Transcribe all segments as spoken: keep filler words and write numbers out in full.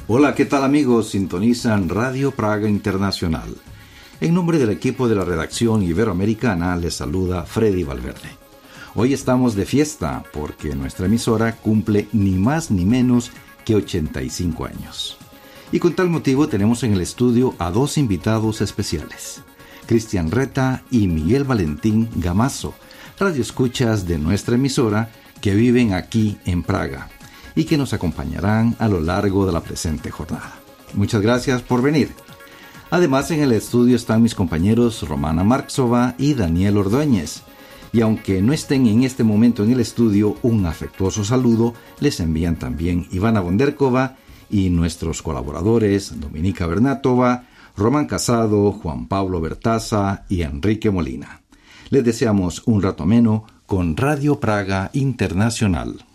Hola, ¿qué tal amigos? Sintonizan Radio Praga Internacional. En nombre del equipo de la redacción iberoamericana les saluda Freddy Valverde. Hoy estamos de fiesta porque nuestra emisora cumple ni más ni menos que ochenta y cinco años. Y con tal motivo tenemos en el estudio a dos invitados especiales, Cristian Reta y Miguel Valentín Gamazo, radioescuchas de nuestra emisora que viven aquí en Praga y que nos acompañarán a lo largo de la presente jornada. Muchas gracias por venir. Además, en el estudio están mis compañeros Romana Marksova y Daniel Ordóñez. Y aunque no estén en este momento en el estudio, un afectuoso saludo les envían también Ivana Bonderkova y nuestros colaboradores Dominika Bernatova, Román Casado, Juan Pablo Bertaza y Enrique Molina. Les deseamos un rato ameno con Radio Praga Internacional.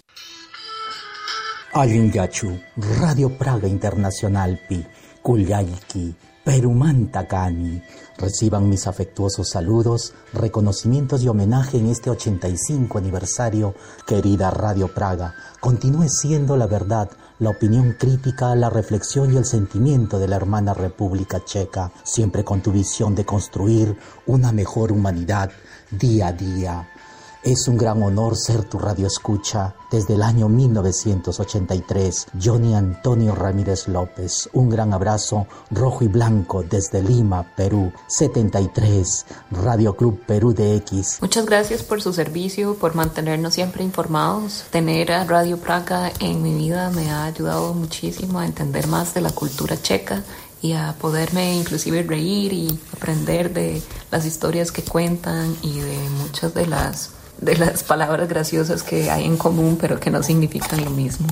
Allinyachu, Radio Praga Internacional Pi, Kulyayki, Perumantakani. Reciban mis afectuosos saludos, reconocimientos y homenaje en este ochenta y cinco aniversario, querida Radio Praga. Continúe siendo la verdad, la opinión crítica, la reflexión y el sentimiento de la hermana República Checa, siempre con tu visión de construir una mejor humanidad día a día. Es un gran honor ser tu radioescucha. Desde el año mil novecientos ochenta y tres, Johnny Antonio Ramírez López. Un gran abrazo rojo y blanco desde Lima, Perú. setenta y tres, Radio Club Perú D X. Muchas gracias por su servicio, por mantenernos siempre informados. Tener a Radio Praga en mi vida me ha ayudado muchísimo a entender más de la cultura checa y a poderme inclusive reír y aprender de las historias que cuentan y de muchas de las de las palabras graciosas que hay en común, pero que no significan lo mismo.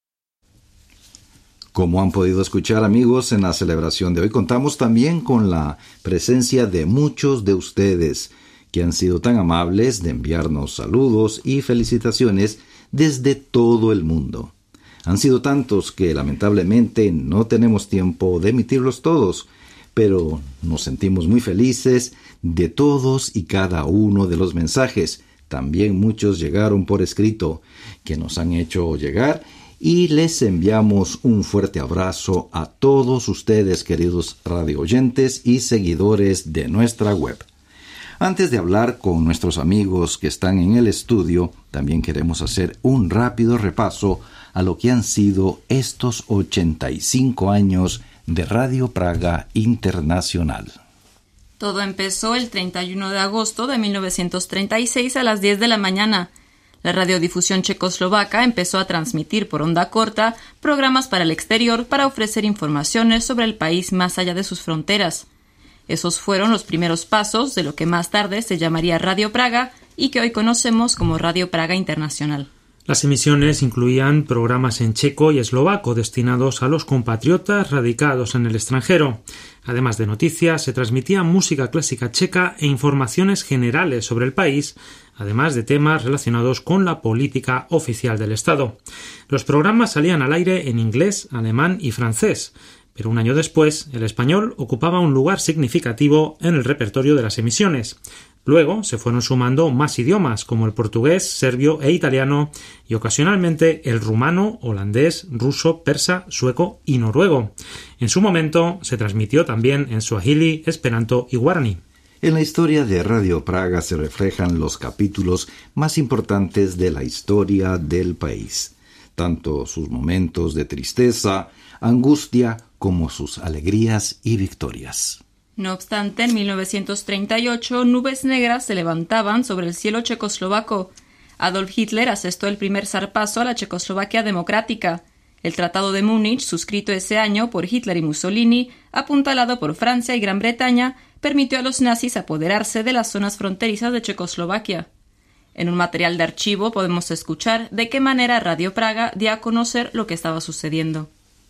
Como han podido escuchar, amigos, en la celebración de hoy contamos también con la presencia de muchos de ustedes que han sido tan amables de enviarnos saludos y felicitaciones desde todo el mundo. Han sido tantos que lamentablemente no tenemos tiempo de emitirlos todos, pero nos sentimos muy felices de todos y cada uno de los mensajes. También muchos llegaron por escrito que nos han hecho llegar y les enviamos un fuerte abrazo a todos ustedes, queridos radio oyentes y seguidores de nuestra web. Antes de hablar con nuestros amigos que están en el estudio, también queremos hacer un rápido repaso a lo que han sido estos ochenta y cinco años de Radio Praga Internacional. Todo empezó el treinta y uno de agosto de mil novecientos treinta y seis a las diez de la mañana. La radiodifusión checoslovaca empezó a transmitir por onda corta programas para el exterior para ofrecer informaciones sobre el país más allá de sus fronteras. Esos fueron los primeros pasos de lo que más tarde se llamaría Radio Praga y que hoy conocemos como Radio Praga Internacional. Las emisiones incluían programas en checo y eslovaco destinados a los compatriotas radicados en el extranjero. Además de noticias, se transmitía música clásica checa e informaciones generales sobre el país, además de temas relacionados con la política oficial del Estado. Los programas salían al aire en inglés, alemán y francés, pero un año después el español ocupaba un lugar significativo en el repertorio de las emisiones. Luego se fueron sumando más idiomas como el portugués, serbio e italiano y ocasionalmente el rumano, holandés, ruso, persa, sueco y noruego. En su momento se transmitió también en suajili, esperanto y guaraní. En la historia de Radio Praga se reflejan los capítulos más importantes de la historia del país, tanto sus momentos de tristeza, angustia, como sus alegrías y victorias. No obstante, en mil novecientos treinta y ocho, nubes negras se levantaban sobre el cielo checoslovaco. Adolf Hitler asestó el primer zarpazo a la Checoslovaquia democrática. El Tratado de Múnich, suscrito ese año por Hitler y Mussolini, apuntalado por Francia y Gran Bretaña, permitió a los nazis apoderarse de las zonas fronterizas de Checoslovaquia. En un material de archivo podemos escuchar de qué manera Radio Praga dio a conocer lo que estaba sucediendo.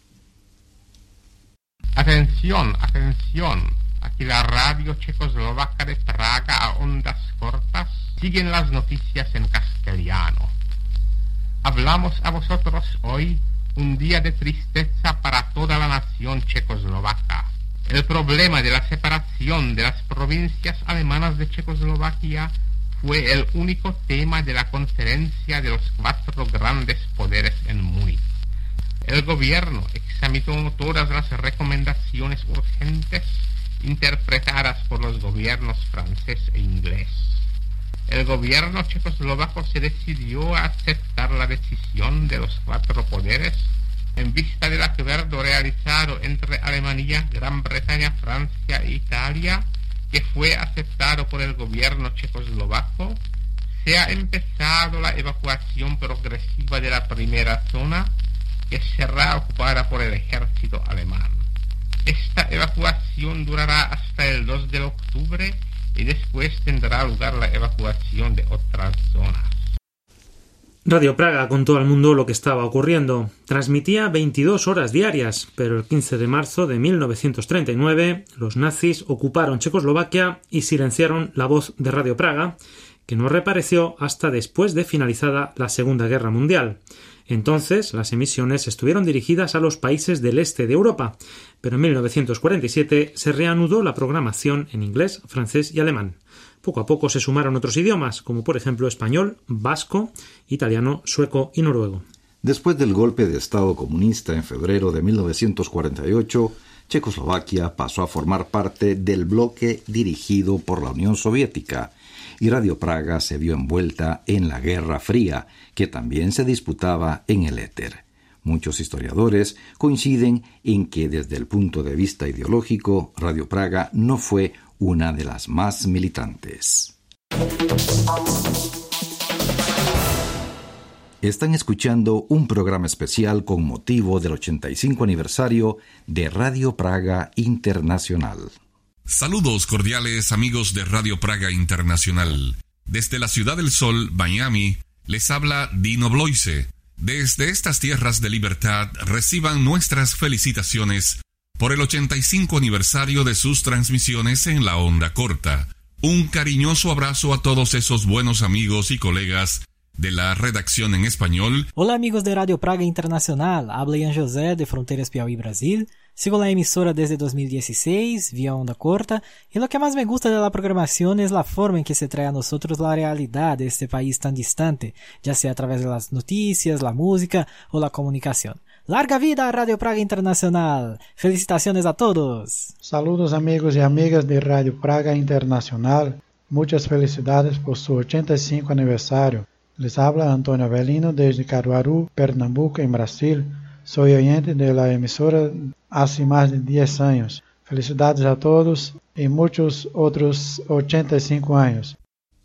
Atención, atención. Aquí la radio checoslovaca de Praga a ondas cortas. Siguen las noticias en castellano. Hablamos a vosotros hoy un día de tristeza para toda la nación checoslovaca. El problema de la separación de las provincias alemanas de Checoslovaquia fue el único tema de la conferencia de los cuatro grandes poderes en Múnich. El gobierno examinó todas las recomendaciones urgentes interpretadas por los gobiernos francés e inglés. El gobierno checoslovaco se decidió a aceptar la decisión de los cuatro poderes en vista del acuerdo realizado entre Alemania, Gran Bretaña, Francia e Italia, que fue aceptado por el gobierno checoslovaco. Se ha empezado la evacuación progresiva de la primera zona, que será ocupada por el ejército alemán. Esta evacuación durará hasta el dos de octubre y después tendrá lugar la evacuación de otras zonas. Radio Praga contó al mundo lo que estaba ocurriendo. Transmitía veintidós horas diarias, pero el quince de marzo de mil novecientos treinta y nueve los nazis ocuparon Checoslovaquia y silenciaron la voz de Radio Praga, que no reapareció hasta después de finalizada la Segunda Guerra Mundial. Entonces, las emisiones estuvieron dirigidas a los países del este de Europa, pero en mil novecientos cuarenta y siete se reanudó la programación en inglés, francés y alemán. Poco a poco se sumaron otros idiomas, como por ejemplo español, vasco, italiano, sueco y noruego. Después del golpe de Estado comunista en febrero de mil novecientos cuarenta y ocho, Checoslovaquia pasó a formar parte del bloque dirigido por la Unión Soviética, y Radio Praga se vio envuelta en la Guerra Fría, que también se disputaba en el éter. Muchos historiadores coinciden en que desde el punto de vista ideológico, Radio Praga no fue una de las más militantes. Están escuchando un programa especial con motivo del ochenta y cinco aniversario de Radio Praga Internacional. Saludos cordiales amigos de Radio Praga Internacional. Desde la Ciudad del Sol, Miami, les habla Dino Bloise. Desde estas tierras de libertad reciban nuestras felicitaciones por el ochenta y cinco aniversario de sus transmisiones en la onda corta. Un cariñoso abrazo a todos esos buenos amigos y colegas de la redacción en español. Hola amigos de Radio Praga Internacional, habla Ian José de Fronteiras Piauí, Brasil. Sigo la emisora desde dos mil dieciséis, vía onda corta, y lo que más me gusta de la programación es la forma en que se trae a nosotros la realidad de este país tan distante, ya sea a través de las noticias, la música o la comunicación. ¡Larga vida a Radio Praga Internacional! ¡Felicitaciones a todos! Saludos amigos y amigas de Radio Praga Internacional. Muchas felicidades por su ochenta y cinco aniversario. Les habla Antônio Avelino desde Caruaru, Pernambuco, en Brasil. Soy oyente de la emisora hace más de diez años. Felicidades a todos y muchos otros ochenta y cinco años.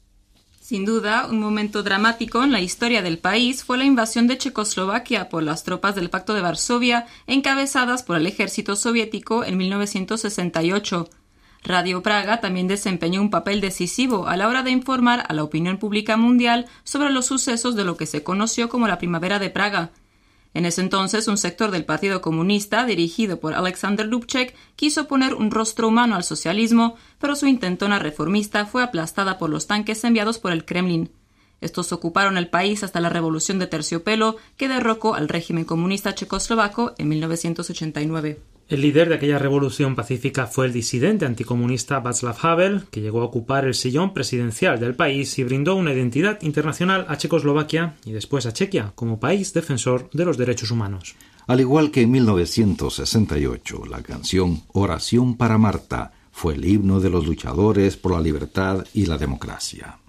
Sin duda, un momento dramático en la historia del país fue la invasión de Checoslovaquia por las tropas del Pacto de Varsovia, encabezadas por el ejército soviético en mil novecientos sesenta y ocho. Radio Praga también desempeñó un papel decisivo a la hora de informar a la opinión pública mundial sobre los sucesos de lo que se conoció como la Primavera de Praga. En ese entonces, un sector del Partido Comunista, dirigido por Alexander Dubček, quiso poner un rostro humano al socialismo, pero su intentona reformista fue aplastada por los tanques enviados por el Kremlin. Estos ocuparon el país hasta la Revolución de Terciopelo, que derrocó al régimen comunista checoslovaco en mil novecientos ochenta y nueve. El líder de aquella revolución pacífica fue el disidente anticomunista Václav Havel, que llegó a ocupar el sillón presidencial del país y brindó una identidad internacional a Checoslovaquia y después a Chequia como país defensor de los derechos humanos. Al igual que en mil novecientos sesenta y ocho, la canción Oración para Marta fue el himno de los luchadores por la libertad y la democracia.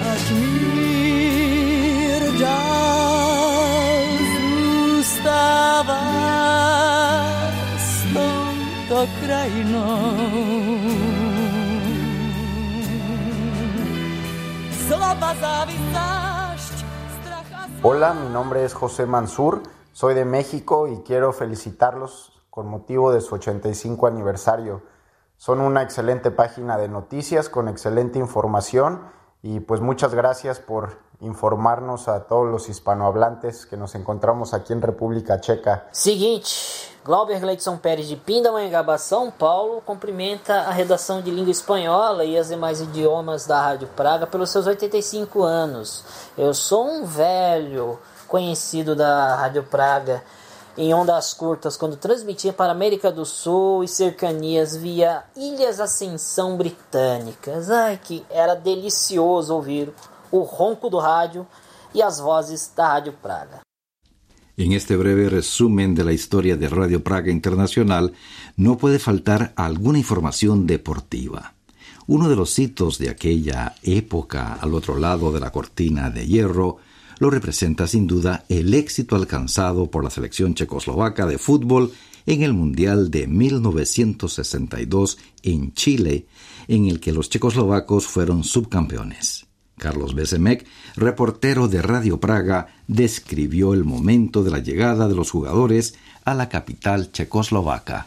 Hola, mi nombre es José Mansur, soy de México y quiero felicitarlos con motivo de su ochenta y cinco aniversario. Son una excelente página de noticias con excelente información y pues muchas gracias por informarnos a todos los hispanohablantes que nos encontramos aquí en República Checa. Seguinte, Glauber Gleidson Pérez de Pindamonhangaba, São Paulo, cumprimenta a redação de língua espanhola e os demais idiomas da Rádio Praga pelos seus oitenta e cinco anos. Eu sou um velho conhecido da Rádio Praga em ondas curtas, quando transmitia para a América do Sul e cercanias via Ilhas Ascensão Britânicas. Ai, que era delicioso ouvir o ronco do rádio e as vozes da Rádio Praga. En este breve resumen de la historia de Radio Praga Internacional no puede faltar alguna información deportiva. Uno de los hitos de aquella época al otro lado de la cortina de hierro lo representa sin duda el éxito alcanzado por la selección checoslovaca de fútbol en el Mundial de mil novecientos sesenta y dos en Chile, en el que los checoslovacos fueron subcampeones. Carlos Besemek, reportero de Radio Praga, describió el momento de la llegada de los jugadores a la capital checoslovaca.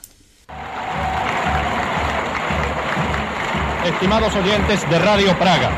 Estimados oyentes de Radio Praga,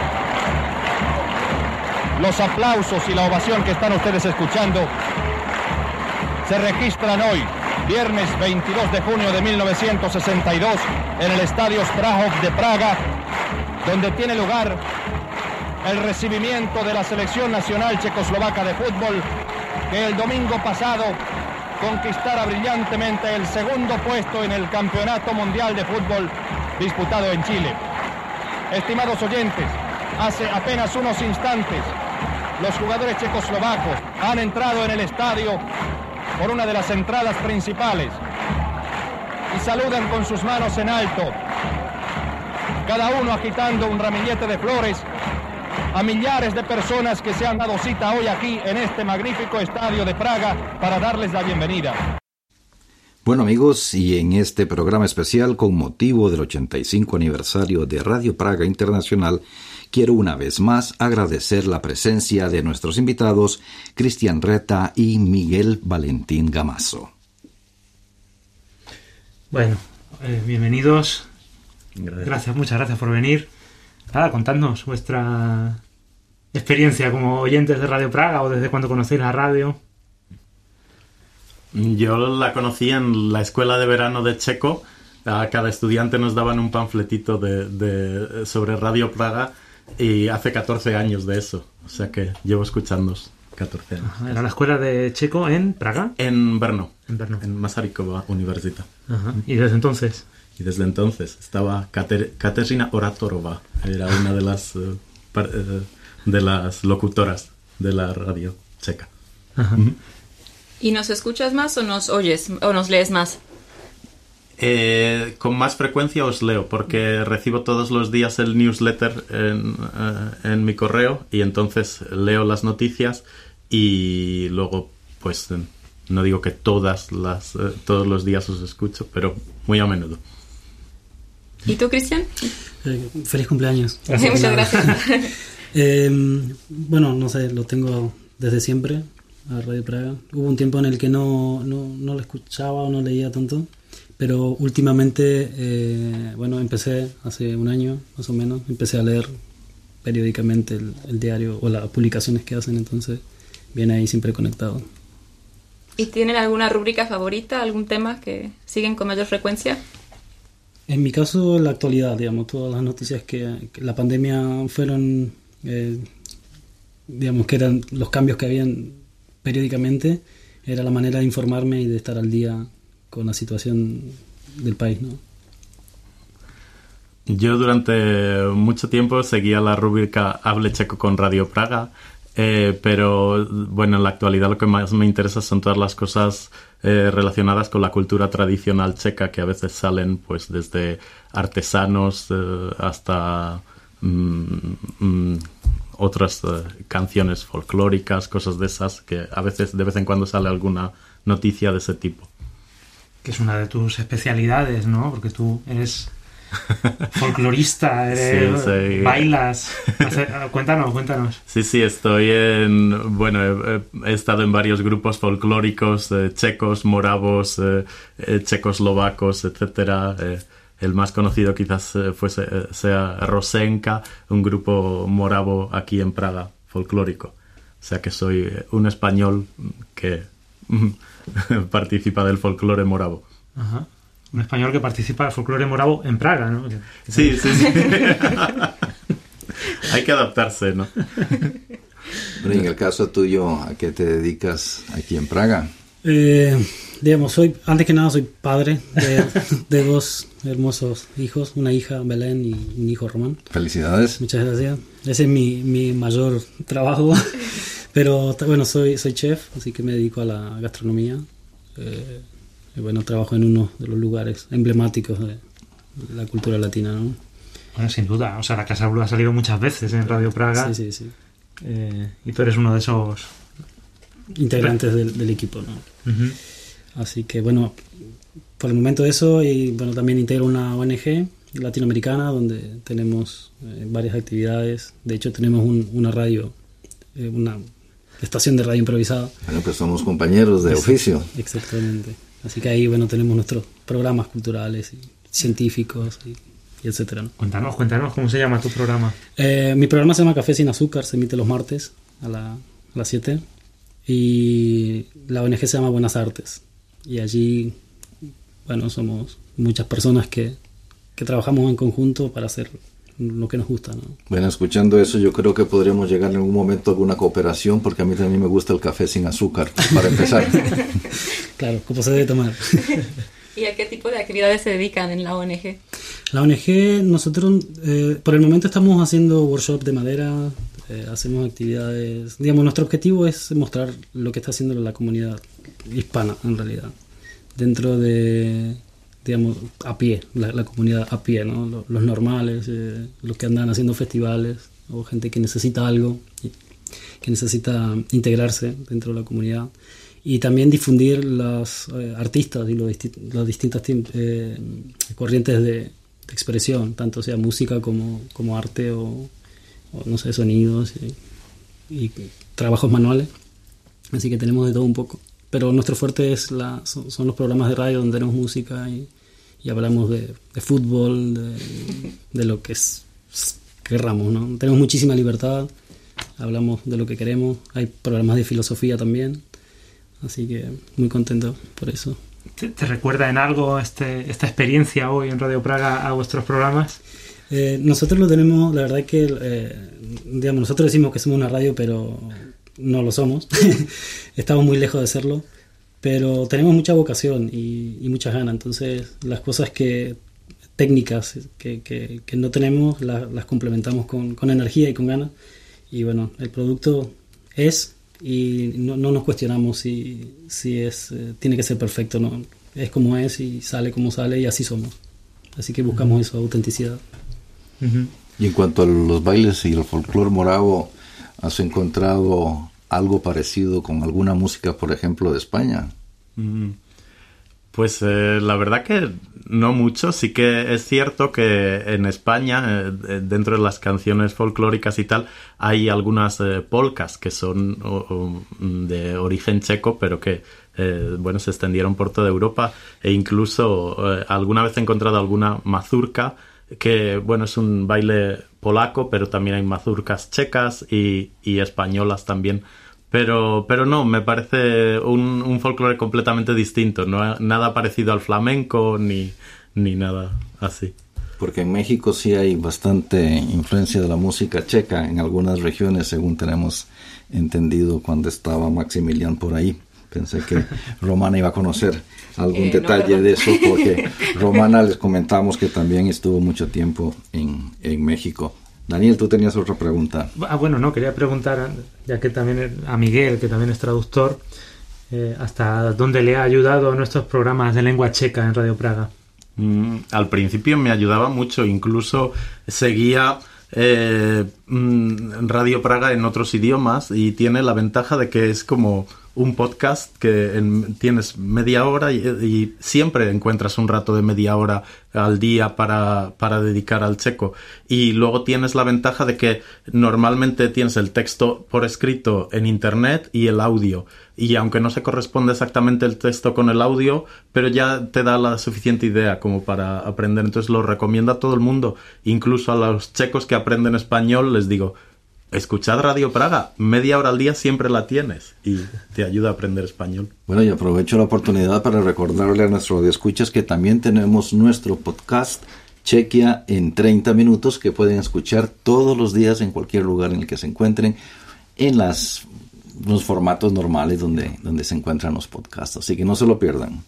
los aplausos y la ovación que están ustedes escuchando se registran hoy, viernes veintidós de junio de mil novecientos sesenta y dos, en el Estadio Strahov de Praga, donde tiene lugar el recibimiento de la selección nacional checoslovaca de fútbol, que el domingo pasado conquistara brillantemente el segundo puesto en el Campeonato Mundial de Fútbol disputado en Chile. Estimados oyentes, hace apenas unos instantes los jugadores checoslovacos han entrado en el estadio por una de las entradas principales y saludan con sus manos en alto, cada uno agitando un ramillete de flores, a millares de personas que se han dado cita hoy aquí en este magnífico estadio de Praga para darles la bienvenida. Bueno amigos, y en este programa especial con motivo del ochenta y cinco aniversario de Radio Praga Internacional, quiero una vez más agradecer la presencia de nuestros invitados Cristian Reta y Miguel Valentín Gamazo. Bueno, eh, bienvenidos. Gracias. gracias, muchas gracias por venir. Nada, contadnos vuestra experiencia como oyentes de Radio Praga o desde cuando conocéis la radio. Yo la conocí en la escuela de verano de Checo. A cada estudiante nos daban un panfletito de, de, sobre Radio Praga y hace catorce años de eso. O sea que llevo escuchándoos catorce años. Ajá, ¿era la escuela de Checo en Praga? En Brno. En Brno. En Masarykova Universita. Ajá. ¿Y desde entonces? Y desde entonces estaba Kater- Kateřina Oratorova. Era una de las, uh, par- uh, de las locutoras de la radio checa. Ajá. Uh-huh. ¿Y nos escuchas más o nos oyes o nos lees más? Eh, con más frecuencia os leo, porque recibo todos los días el newsletter en, uh, en mi correo y entonces leo las noticias y luego, pues, no digo que todas las, uh, todos los días os escucho, pero muy a menudo. ¿Y tú, Cristian? Eh, feliz cumpleaños. Gracias. Muchas gracias. eh, bueno, no sé, lo tengo desde siempre a Radio Praga. Hubo un tiempo en el que no, no, no lo escuchaba o no leía tanto, pero últimamente, eh, bueno, empecé hace un año más o menos, empecé a leer periódicamente el, el diario o las publicaciones que hacen, entonces viene ahí siempre conectado. ¿Y tienen alguna rúbrica favorita, algún tema que siguen con mayor frecuencia? En mi caso, la actualidad, digamos, todas las noticias que, que la pandemia fueron, eh, digamos, que eran los cambios que habían periódicamente, era la manera de informarme y de estar al día con la situación del país, ¿no? Yo durante mucho tiempo seguía la rúbrica Hable Checo con Radio Praga, eh, pero bueno, en la actualidad lo que más me interesa son todas las cosas eh, relacionadas con la cultura tradicional checa, que a veces salen pues desde artesanos eh, hasta mm, mm, otras eh, canciones folclóricas, cosas de esas, que a veces de vez en cuando sale alguna noticia de ese tipo. Que es una de tus especialidades, ¿no? Porque tú eres folclorista, eres, sí, sí. Bailas. Cuéntanos, cuéntanos. Sí, sí, estoy en... Bueno, he, he estado en varios grupos folclóricos, eh, checos, moravos, eh, eh, checoslovacos, etcétera. Eh, el más conocido quizás eh, fuese, eh, sea Rosenka, un grupo moravo aquí en Praga, folclórico. O sea que soy un español que participa del folclore moravo. Ajá. Un español que participa del folclore moravo en Praga, ¿no? Sí, sí, sí. Hay que adaptarse, ¿no? Pero en el caso tuyo, ¿a qué te dedicas aquí en Praga? Eh, digamos, soy, antes que nada soy padre de, de dos hermosos hijos, una hija Belén y un hijo Román. Felicidades. Muchas gracias. Ese es mi, mi mayor trabajo. Pero bueno, soy, soy chef, así que me dedico a la gastronomía. Eh, y bueno, trabajo en uno de los lugares emblemáticos de la cultura latina, ¿no? Bueno, sin duda. O sea, la Casa Blue ha salido muchas veces en Radio Praga. Sí, sí, sí. Eh, y tú eres uno de esos integrantes del, del equipo, ¿no? Uh-huh. Así que bueno, por el momento eso, y bueno, también integro una O N G latinoamericana donde tenemos eh, varias actividades. De hecho, tenemos un, una radio, eh, una estación de radio improvisada. Bueno, pues somos compañeros de Exacto, oficio. Exactamente. Así que ahí, bueno, tenemos nuestros programas culturales y científicos y, y etcétera, ¿no? Cuéntanos, cuéntanos, ¿cómo se llama tu programa? Eh, mi programa se llama Café Sin Azúcar, se emite los martes a, la, a las siete. Y la O N G se llama Buenas Artes. Y allí, bueno, somos muchas personas que, que trabajamos en conjunto para hacer lo que nos gusta, ¿no? Bueno, escuchando eso, yo creo que podríamos llegar en algún momento a alguna cooperación, porque a mí también me gusta el café sin azúcar, para empezar. Claro, como se debe tomar. ¿Y a qué tipo de actividades se dedican en la O N G? La O N G, nosotros eh, por el momento estamos haciendo workshops de madera, eh, hacemos actividades, digamos, nuestro objetivo es mostrar lo que está haciendo la comunidad hispana, en realidad, dentro de, digamos, a pie, la, la comunidad a pie, ¿no? Los, los normales, eh, los que andan haciendo festivales, o gente que necesita algo, que necesita integrarse dentro de la comunidad. Y también difundir las eh, artistas y los disti- las distintas eh, corrientes de, de expresión, tanto sea música como, como arte o, o, no sé, sonidos y, y trabajos manuales. Así que tenemos de todo un poco. Pero nuestro fuerte es la, son, son los programas de radio donde tenemos música y, y hablamos de, de fútbol, de, de lo que es, querramos, ¿no? Tenemos muchísima libertad, hablamos de lo que queremos. Hay programas de filosofía también. Así que muy contento por eso. ¿Te, te recuerda en algo este, esta experiencia hoy en Radio Praga a vuestros programas? Eh, nosotros lo tenemos, la verdad que, eh, digamos, nosotros decimos que somos una radio, pero no lo somos. Estamos muy lejos de serlo, pero tenemos mucha vocación y, y muchas ganas. Entonces, las cosas que técnicas que, que, que no tenemos, la, las complementamos con, con energía y con ganas. Y bueno, el producto es... y no, no nos cuestionamos si, si es eh, tiene que ser perfecto, no, es como es y sale como sale y así somos, así que buscamos uh-huh. esa autenticidad. Uh-huh. Y en cuanto a los bailes y el folclore moravo, ¿has encontrado algo parecido con alguna música, por ejemplo, de España? Mm. Pues eh, la verdad que no mucho. Sí que es cierto que en España, eh, dentro de las canciones folclóricas y tal, hay algunas eh, polcas que son o, o, de origen checo, pero que eh, bueno, se extendieron por toda Europa, e incluso eh, alguna vez he encontrado alguna mazurca que, bueno, es un baile polaco, pero también hay mazurcas checas y, y españolas también. Pero, pero no, me parece un, un folclore completamente distinto, no nada parecido al flamenco ni, ni nada así. Porque en México sí hay bastante influencia de la música checa en algunas regiones, según tenemos entendido cuando estaba Maximilian por ahí. Pensé que Romana iba a conocer algún eh, detalle no, de eso, porque Romana les comentamos que también estuvo mucho tiempo en, en México. Daniel, tú tenías otra pregunta. Ah, bueno, no, quería preguntar, ya que también a Miguel, que también es traductor, eh, ¿hasta dónde le ha ayudado a nuestros programas de lengua checa en Radio Praga? Mm, al principio me ayudaba mucho, incluso seguía eh, Radio Praga en otros idiomas y tiene la ventaja de que es como un podcast que en, tienes media hora y, y siempre encuentras un rato de media hora al día para, para dedicar al checo. Y luego tienes la ventaja de que normalmente tienes el texto por escrito en internet y el audio. Y aunque no se corresponde exactamente el texto con el audio, pero ya te da la suficiente idea como para aprender. Entonces lo recomiendo a todo el mundo. Incluso a los checos que aprenden español les digo: escuchad Radio Praga, media hora al día siempre la tienes y te ayuda a aprender español. Bueno, y aprovecho la oportunidad para recordarle a nuestros radioescuchas que también tenemos nuestro podcast Chequia en treinta minutos, que pueden escuchar todos los días en cualquier lugar en el que se encuentren, en las, los formatos normales donde, donde se encuentran los podcasts, así que no se lo pierdan.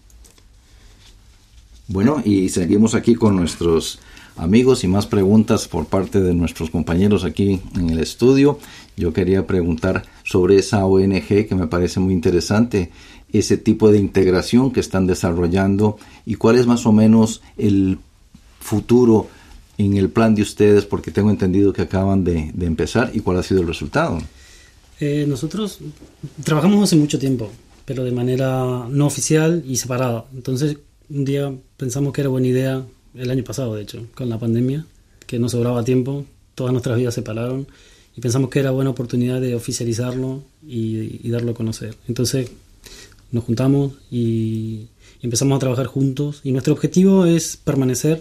Bueno, y seguimos aquí con nuestros amigos y más preguntas por parte de nuestros compañeros aquí en el estudio. Yo quería preguntar sobre esa O N G que me parece muy interesante, ese tipo de integración que están desarrollando y cuál es más o menos el futuro en el plan de ustedes, porque tengo entendido que acaban de, de empezar, y cuál ha sido el resultado. Eh, nosotros trabajamos hace mucho tiempo, pero de manera no oficial y separada. Entonces un día pensamos que era buena idea, el año pasado de hecho, con la pandemia, que nos sobraba tiempo, todas nuestras vidas se pararon y pensamos que era buena oportunidad de oficializarlo y, y darlo a conocer. Entonces nos juntamos y empezamos a trabajar juntos y nuestro objetivo es permanecer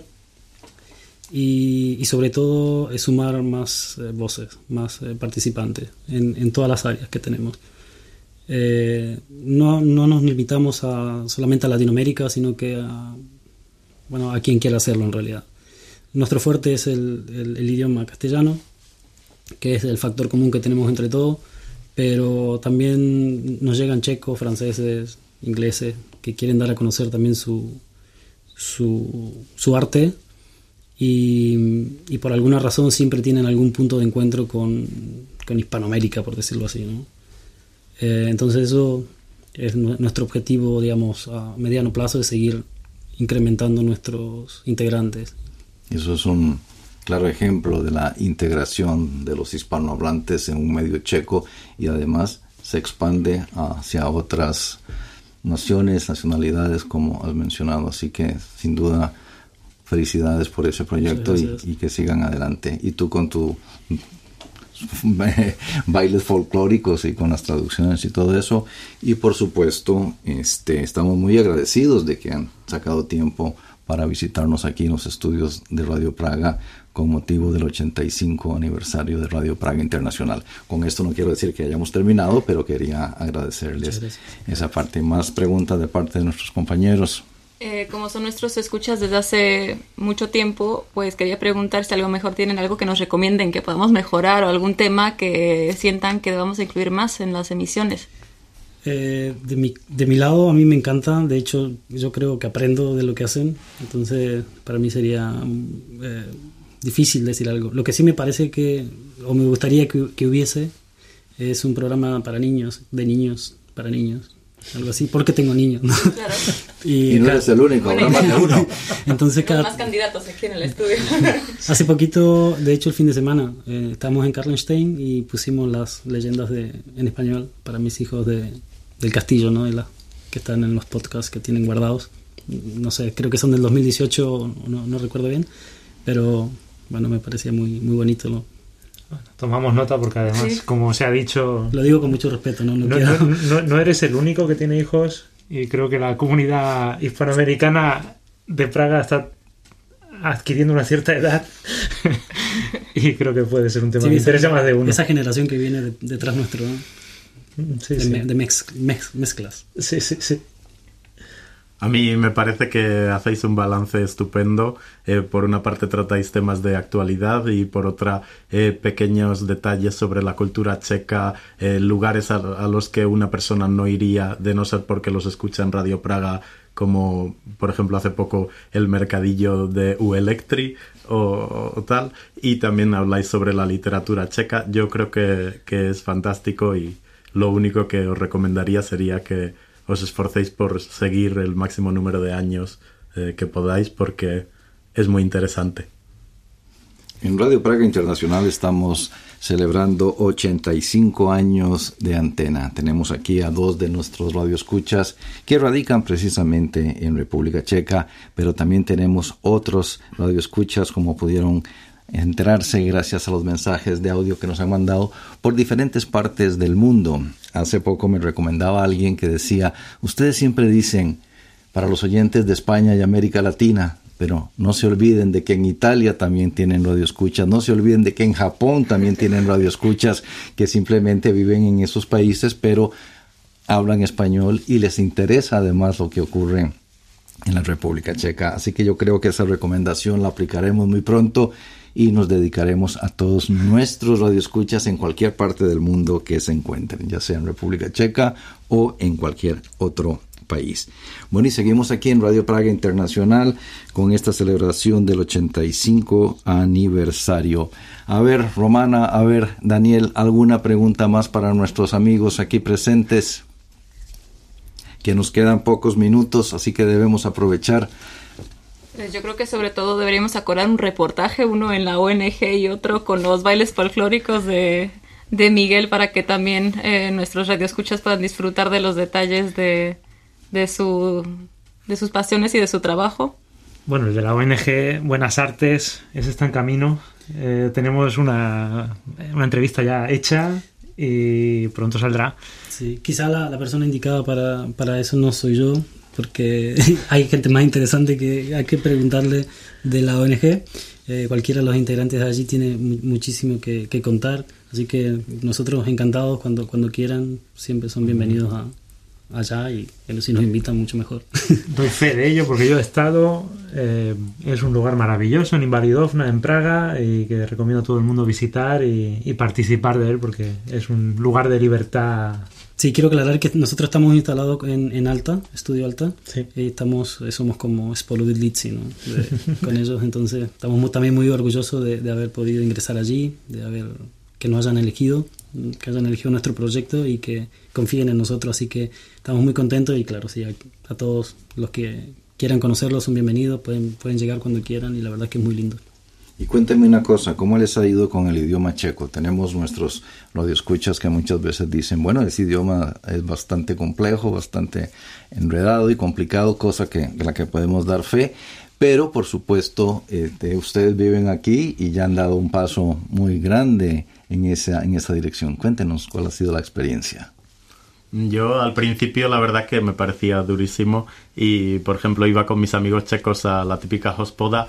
y, y sobre todo es sumar más eh, voces, más eh, participantes en, en todas las áreas que tenemos. Eh, no, no nos limitamos a, solamente a Latinoamérica, sino que a, bueno, a quien quiera hacerlo en realidad. Nuestro fuerte es el, el, el idioma castellano, que es el factor común que tenemos entre todos, pero también nos llegan checos, franceses, ingleses, que quieren dar a conocer también su, su, su arte y, y por alguna razón siempre tienen algún punto de encuentro con, con Hispanoamérica, por decirlo así, ¿no? Eh, entonces eso es nuestro objetivo, digamos, a mediano plazo, de seguir incrementando nuestros integrantes. Eso es un claro ejemplo de la integración de los hispanohablantes en un medio checo y además se expande hacia otras naciones, nacionalidades, como has mencionado. Así que sin duda felicidades por ese proyecto y, y que sigan adelante. Y tú con tu bailes folclóricos y con las traducciones y todo eso, y por supuesto este, estamos muy agradecidos de que han sacado tiempo para visitarnos aquí en los estudios de Radio Praga con motivo del ochenta y cinco aniversario de Radio Praga Internacional. Con esto no quiero decir que hayamos terminado, pero quería agradecerles esa parte. Más preguntas de parte de nuestros compañeros. Eh, como son nuestros escuchas desde hace mucho tiempo, pues quería preguntar si a lo mejor tienen algo que nos recomienden que podamos mejorar o algún tema que sientan que debamos incluir más en las emisiones. Eh, de, mi, de mi lado a mí me encanta, de hecho yo creo que aprendo de lo que hacen, entonces para mí sería eh, difícil decir algo. Lo que sí me parece que, o me gustaría que, que hubiese, es un programa para niños, de niños, para niños. Algo así, porque tengo niños, ¿no? Claro. Y, y no eres el único, habrá más de uno. Entonces, cada... más candidatos aquí en el estudio. Hace poquito, de hecho el fin de semana, eh, estábamos en Karlenstein y pusimos las leyendas de, en español para mis hijos de, del castillo, ¿no? De la, que están en los podcasts que tienen guardados. No sé, creo que son del dos mil dieciocho, no, no recuerdo bien, pero bueno, me parecía muy, muy bonito, ¿no? Bueno, tomamos nota porque además, sí, como se ha dicho... Lo digo con mucho respeto, ¿no? No, no, quiero... no, no, no eres el único que tiene hijos y creo que la comunidad hispanoamericana de Praga está adquiriendo una cierta edad y creo que puede ser un tema, sí, que interesa más de uno. Esa generación que viene de, detrás nuestro, ¿no? Sí, de, sí. de mez, mez, mezclas. Sí, sí, sí. A mí me parece que hacéis un balance estupendo. Eh, por una parte tratáis temas de actualidad y por otra eh, pequeños detalles sobre la cultura checa, eh, lugares a, a los que una persona no iría de no ser porque los escucha en Radio Praga, como por ejemplo hace poco el mercadillo de U Elektri o, o tal. Y también habláis sobre la literatura checa. Yo creo que, que es fantástico y lo único que os recomendaría sería que os esforcéis por seguir el máximo número de años eh, que podáis, porque es muy interesante. En Radio Praga Internacional estamos celebrando ochenta y cinco años de antena. Tenemos aquí a dos de nuestros radioescuchas que radican precisamente en República Checa, pero también tenemos otros radioescuchas, como pudieron enterarse gracias a los mensajes de audio que nos han mandado por diferentes partes del mundo. Hace poco me recomendaba a alguien que decía: ustedes siempre dicen para los oyentes de España y América Latina, pero no se olviden de que en Italia también tienen radioescuchas, no se olviden de que en Japón también tienen radioescuchas que simplemente viven en esos países pero hablan español y les interesa además lo que ocurre en la República Checa. Así que yo creo que esa recomendación la aplicaremos muy pronto y nos dedicaremos a todos nuestros radioescuchas en cualquier parte del mundo que se encuentren, ya sea en República Checa o en cualquier otro país. país. Bueno, y seguimos aquí en Radio Praga Internacional con esta celebración del ochenta y cinco aniversario. A ver, Romana, a ver, Daniel, ¿alguna pregunta más para nuestros amigos aquí presentes? Que nos quedan pocos minutos, así que debemos aprovechar. Yo creo que sobre todo deberíamos acordar un reportaje, uno en la O N G y otro con los bailes folclóricos de, de Miguel, para que también eh, nuestros radioescuchas puedan disfrutar de los detalles de, de, su, de sus pasiones y de su trabajo. Bueno, el de la O N G Buenas Artes, ese está en camino. Eh, tenemos una, una entrevista ya hecha y pronto saldrá. Sí, quizá la, la persona indicada para, para eso no soy yo, porque hay gente más interesante que hay que preguntarle de la O N G. Eh, cualquiera de los integrantes de allí tiene muchísimo que, que contar, así que nosotros encantados cuando, cuando quieran, siempre son bienvenidos a, allá, y si nos invitan mucho mejor. Doy fe de ello porque yo he estado, eh, es un lugar maravilloso en Invalidovna, en Praga, y que recomiendo a todo el mundo visitar y, y participar de él porque es un lugar de libertad. Sí, quiero aclarar que nosotros estamos instalados en, en Alta, Estudio Alta, sí. Y estamos, somos como Spoludilici, ¿no? De, con ellos, entonces estamos muy, también muy orgullosos de, de haber podido ingresar allí, de haber, que nos hayan elegido, que hayan elegido nuestro proyecto y que confíen en nosotros, así que estamos muy contentos y claro, sí, a, a todos los que quieran conocerlo son bienvenidos, pueden, pueden llegar cuando quieran y la verdad es que es muy lindo. Y cuéntenme una cosa, ¿cómo les ha ido con el idioma checo? Tenemos nuestros radioescuchas que muchas veces dicen, bueno, ese idioma es bastante complejo, bastante enredado y complicado, cosa que, de la que podemos dar fe, pero por supuesto este, ustedes viven aquí y ya han dado un paso muy grande en esa, en esa dirección. Cuéntenos cuál ha sido la experiencia. Yo al principio la verdad que me parecía durísimo y por ejemplo iba con mis amigos checos a la típica hospoda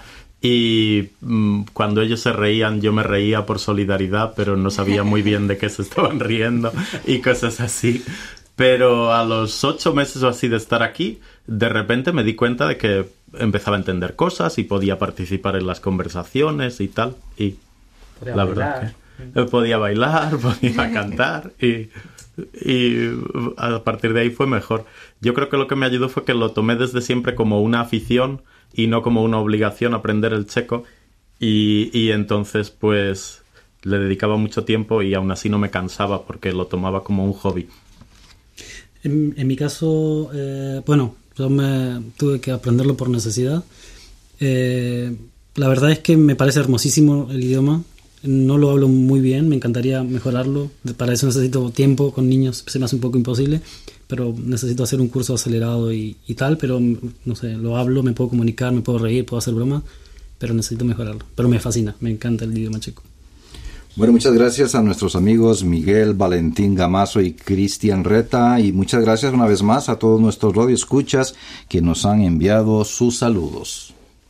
y mmm, cuando ellos se reían yo me reía por solidaridad, pero no sabía muy bien de qué se estaban riendo y cosas así. Pero a los ocho meses o así de estar aquí, de repente me di cuenta de que empezaba a entender cosas y podía participar en las conversaciones y tal. Y podía la bailar. verdad que podía bailar, podía cantar y, y a partir de ahí fue mejor. Yo creo que lo que me ayudó fue que lo tomé desde siempre como una afición y no como una obligación aprender el checo y, y entonces pues le dedicaba mucho tiempo y aún así no me cansaba porque lo tomaba como un hobby. En, en mi caso, eh, bueno, yo me tuve que aprenderlo por necesidad. Eh, la verdad es que me parece hermosísimo el idioma. No lo hablo muy bien, me encantaría mejorarlo. Para eso necesito tiempo, con niños se me hace un poco imposible, pero necesito hacer un curso acelerado y, y tal, pero no sé, lo hablo, me puedo comunicar, me puedo reír, puedo hacer broma, pero necesito mejorarlo. Pero me fascina, me encanta el idioma checo. Bueno, muchas gracias a nuestros amigos Miguel, Valentín Gamazo y Cristian Reta, y muchas gracias una vez más a todos nuestros radioescuchas que nos han enviado sus saludos.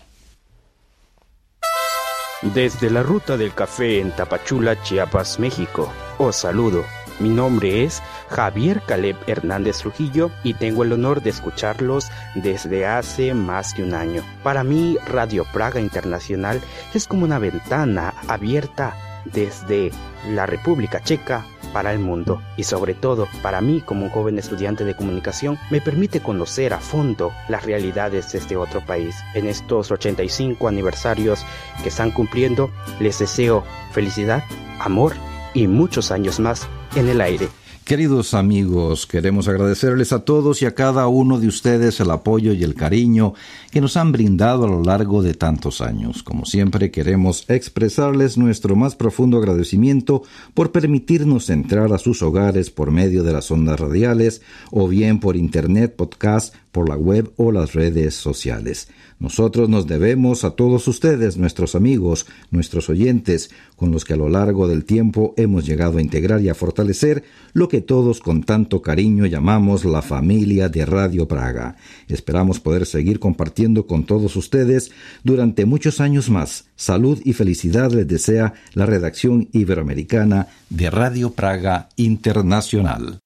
Desde la Ruta del Café en Tapachula, Chiapas, México, os saludo. Mi nombre es Javier Caleb Hernández Trujillo y tengo el honor de escucharlos desde hace más de un año. Para mí, Radio Praga Internacional es como una ventana abierta desde la República Checa para el mundo y sobre todo para mí como un joven estudiante de comunicación me permite conocer a fondo las realidades de este otro país. En estos ochenta y cinco aniversarios que están cumpliendo les deseo felicidad, amor y muchos años más en el aire. Queridos amigos, queremos agradecerles a todos y a cada uno de ustedes el apoyo y el cariño que nos han brindado a lo largo de tantos años. Como siempre, queremos expresarles nuestro más profundo agradecimiento por permitirnos entrar a sus hogares por medio de las ondas radiales o bien por internet, podcast, por la web o las redes sociales. Nosotros nos debemos a todos ustedes, nuestros amigos, nuestros oyentes, con los que a lo largo del tiempo hemos llegado a integrar y a fortalecer lo que todos con tanto cariño llamamos la familia de Radio Praga. Esperamos poder seguir compartiendo con todos ustedes durante muchos años más. Salud y felicidad les desea la redacción iberoamericana de Radio Praga Internacional.